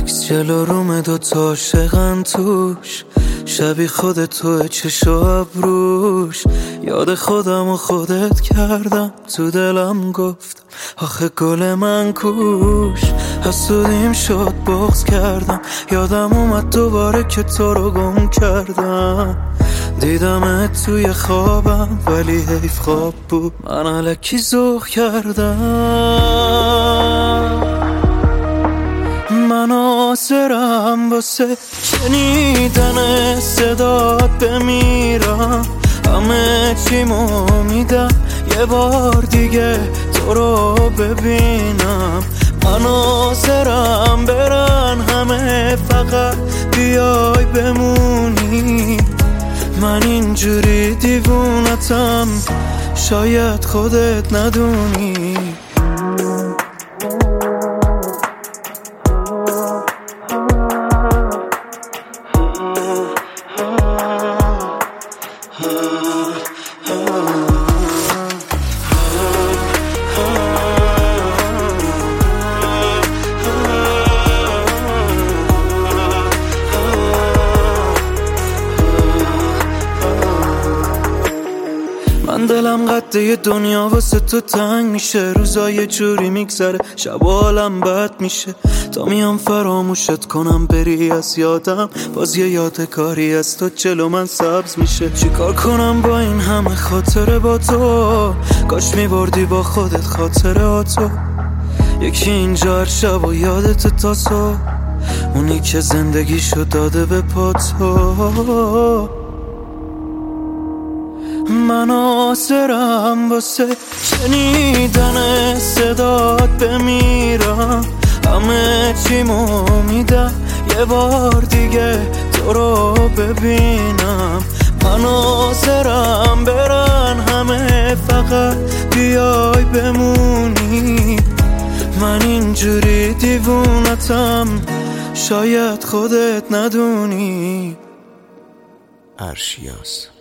عکس جلو روم دوتا عاشقن توش، شبیه خودت توی چشم و ابروش. یاد خودم و خودت کردم، تو دلم گفتم آخه گل من کوش. حسودیم شد بغض کردم، یادم اومد دوباره که تو رو گم کردم. دیدمت توی خوابم ولی حیف خواب بود، من الکی ذوق کردم. من آسرم واسه شنیدن صدات بمیرم، همه چیمو میدم یه بار دیگه تو رو ببینم. من آسرم برن همه، فقط بیای بمونی. من اینجوری دیوونتم، شاید خودت ندونی. من دلم قده دنیا واسه تو تنگ میشه، روزای جوری میگذره شب حالم بد میشه. تا میام فراموشت کنم بری از یادم، باز یه یادگاری از تو جلو من سبز میشه. چیکار کنم با این همه خاطره با تو، کاش میبردی با خودت خاطراتو. یکی اینجا هر شب و یادت تا صبح، اونی که زندگیشو داده به پا تو. من آسرم واسه شنیدن صدات بمیرم، همه چیمو میدم یه بار دیگه تو رو ببینم. من آسرم برن همه، فقط بیای بمونی. من اینجوری دیوونتم، شاید خودت ندونی. ارشیاس